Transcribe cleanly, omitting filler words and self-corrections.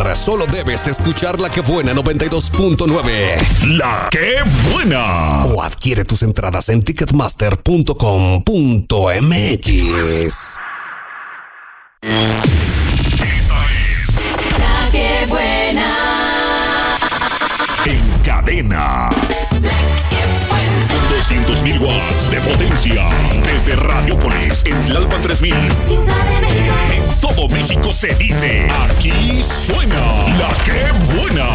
solo debes escuchar La Que Buena 92.9. La Que Buena. O adquiere tus entradas en ticketmaster.com.mx. Esta es La Que Buena. En cadena. Con 200.000 watts de potencia. Desde Radiopolis en Tlalpan 3000. Ciudad de México. En todo México se dice: aquí suena La Que Buena.